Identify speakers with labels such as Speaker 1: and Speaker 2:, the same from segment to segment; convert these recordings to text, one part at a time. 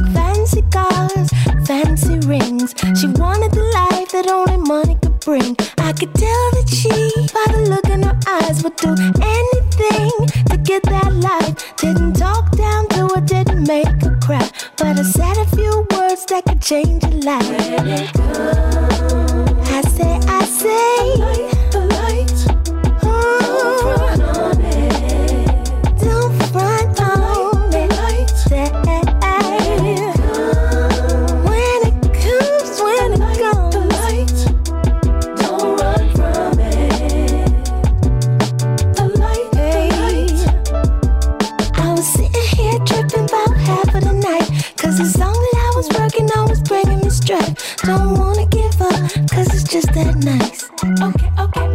Speaker 1: like fancy cars, fancy rings. She wanted the life that only money could bring. I could tell that she, by the look in her eyes, would do anything to get that life. Didn't talk down to her, didn't make her cry, but I said a few words that could change her life. When it comes, I say, the light, don't front on it. Don't front on it. Say, when it comes, the light, don't run from it. The light. I was sitting here tripping about half of the night, 'cause the song that I was working on was bringing me straight. Don't wanna give up, 'cause it's just that nice. Okay.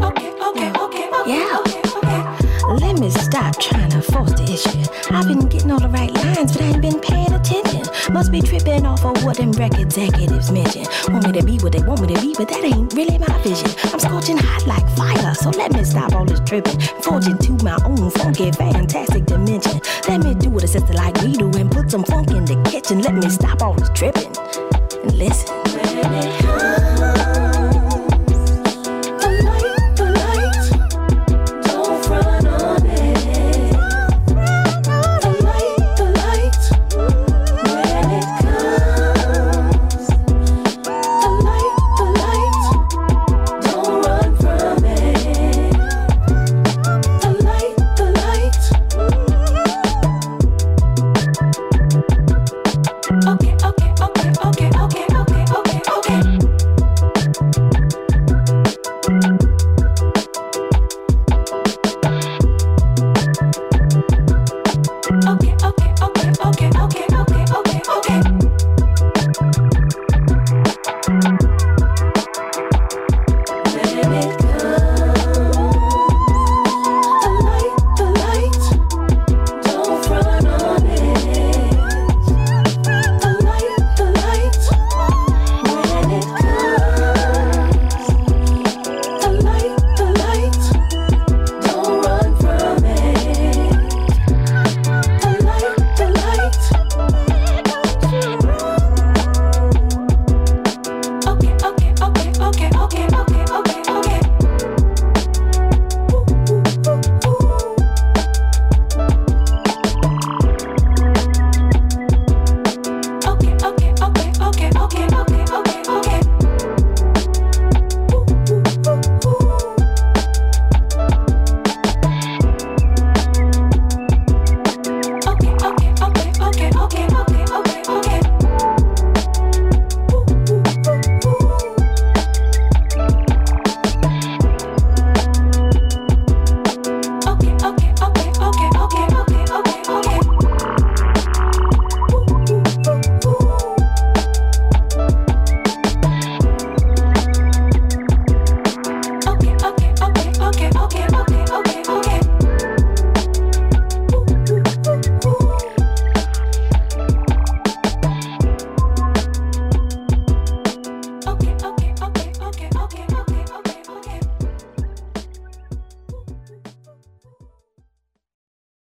Speaker 1: Yeah. Let me stop trying to force the issue. I've been getting all the right lines, but I ain't been paying attention. Must be tripping off of what them record executives mention. Want me to be what they want me to be, but that ain't really my vision. I'm scorching hot like fire, so let me stop all this tripping. Forge into my own funky, fantastic dimension. Let me do what a sister like me do and put some funk in the kitchen. Let me stop all this tripping and listen.